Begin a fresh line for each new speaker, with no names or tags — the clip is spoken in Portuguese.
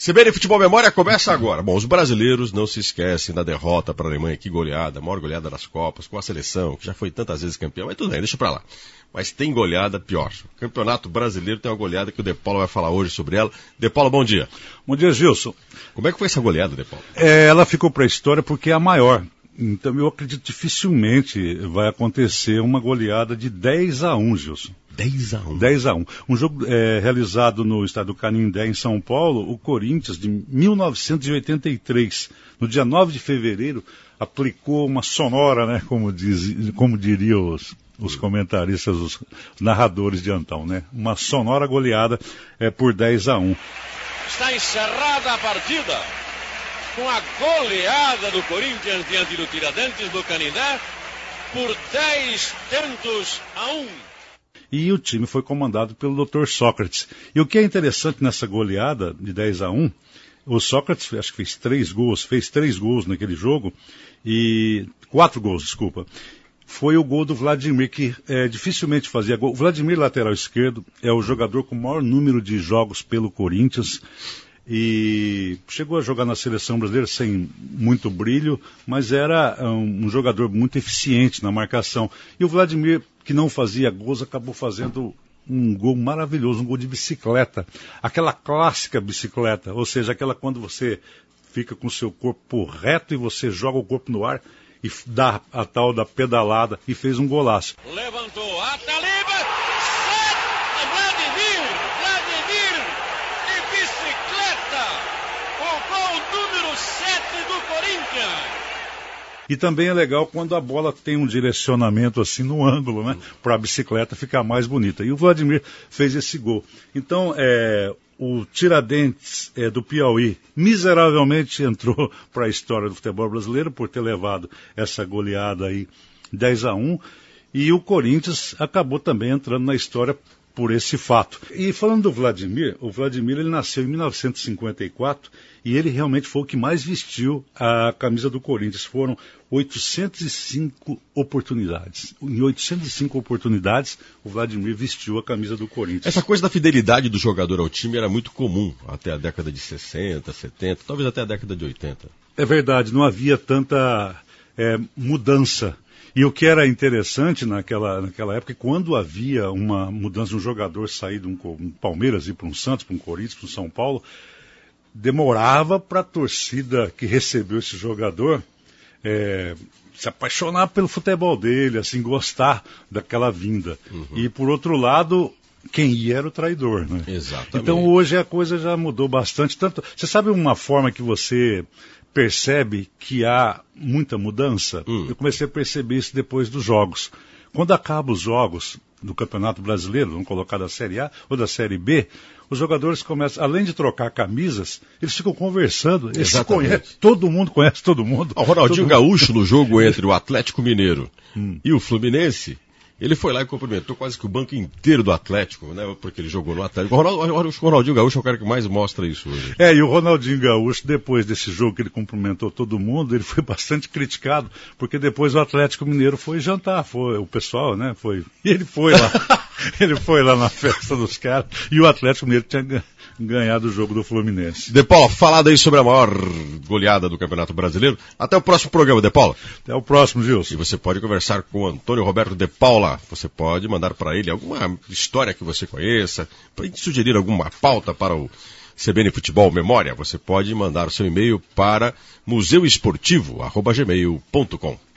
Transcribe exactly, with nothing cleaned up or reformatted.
C B N Futebol Memória começa agora. Bom, os brasileiros não se esquecem da derrota para a Alemanha, que goleada, a maior goleada das Copas, com a seleção, que já foi tantas vezes campeão, mas tudo bem, deixa pra lá. Mas tem goleada pior. O Campeonato Brasileiro tem uma goleada que o De Paula vai falar hoje sobre ela. De Paula, bom dia.
Bom dia, Gilson.
Como é que foi essa goleada, De Paula?
É, ela ficou para a história porque é a maior. Então eu acredito que dificilmente vai acontecer uma goleada de dez a um, Gilson.
dez a um?
dez a um. Um jogo é, realizado no estádio do Canindé, em São Paulo, o Corinthians, de mil novecentos e oitenta e três, no dia nove de fevereiro, aplicou uma sonora, né, como, diz, como diriam os, os comentaristas, os narradores de então, né? Uma sonora goleada é, por dez a um.
Está encerrada a partida com a goleada do Corinthians diante do Tiradentes do Canindé por dez tentos a um.
E o time foi comandado pelo doutor Sócrates. E o que é interessante nessa goleada de dez a um, o Sócrates acho que fez três gols, fez três gols naquele jogo, e quatro gols, desculpa. Foi o gol do Vladimir, que é, dificilmente fazia gol. O Vladimir, lateral esquerdo, é o jogador com o maior número de jogos pelo Corinthians, e chegou a jogar na seleção brasileira sem muito brilho, mas era um, um jogador muito eficiente na marcação. E o Vladimir, que não fazia gols, acabou fazendo um gol maravilhoso, um gol de bicicleta. Aquela clássica bicicleta, ou seja, aquela quando você fica com o seu corpo reto e você joga o corpo no ar e dá a tal da pedalada, e fez um golaço.
Levantou a Taliba, Vladimir, Vladimir de bicicleta, o gol número sete do Corinthians.
E também é legal quando a bola tem um direcionamento assim no ângulo, né? Para a bicicleta ficar mais bonita. E o Vladimir fez esse gol. Então, é, o Tiradentes é, do Piauí miseravelmente entrou para a história do futebol brasileiro por ter levado essa goleada aí dez a um. E o Corinthians acabou também entrando na história por esse fato. E falando do Vladimir, o Vladimir ele nasceu em mil novecentos e cinquenta e quatro e ele realmente foi o que mais vestiu a camisa do Corinthians. Foram oitocentas e cinco oportunidades. Em oitocentas e cinco oportunidades, o Vladimir vestiu a camisa do Corinthians.
Essa coisa da fidelidade do jogador ao time era muito comum até a década de sessenta, setenta, talvez até a década de oitenta.
É verdade, não havia tanta é, mudança. E o que era interessante naquela, naquela época, quando havia uma mudança de um jogador sair de um, um Palmeiras ir para um Santos, para um Corinthians, para um São Paulo, demorava para a torcida que recebeu esse jogador é, se apaixonar pelo futebol dele, assim, gostar daquela vinda. Uhum. E, por outro lado, quem ia era o traidor, né?
Exatamente.
Então, hoje a coisa já mudou bastante. Tanto, você sabe uma forma que você percebe que há muita mudança? Hum. Eu comecei a perceber isso depois dos jogos. Quando acabam os jogos do Campeonato Brasileiro, vamos colocar da Série A ou da Série B, os jogadores começam, além de trocar camisas, eles ficam conversando, eles se conhecem, todo mundo conhece todo mundo.
O Ronaldinho Gaúcho, no jogo entre o Atlético Mineiro hum. e o Fluminense, ele foi lá e cumprimentou quase que o banco inteiro do Atlético, né? Porque ele jogou no Atlético. O Ronaldinho Gaúcho é o cara que mais mostra isso hoje.
É, e o Ronaldinho Gaúcho, depois desse jogo que ele cumprimentou todo mundo, ele foi bastante criticado, porque depois o Atlético Mineiro foi jantar, foi o pessoal, né? Foi, e ele foi lá, ele foi lá na festa dos caras, e o Atlético Mineiro tinha ganhado o jogo do Fluminense.
De Paula, falado aí sobre a maior goleada do Campeonato Brasileiro. Até o próximo programa, De Paula.
Até o próximo, Gilson.
E você pode conversar com o Antônio Roberto De Paula. Você pode mandar para ele alguma história que você conheça, para sugerir alguma pauta para o C B N Futebol Memória. Você pode mandar o seu e-mail para museu esportivo arroba gmail ponto com.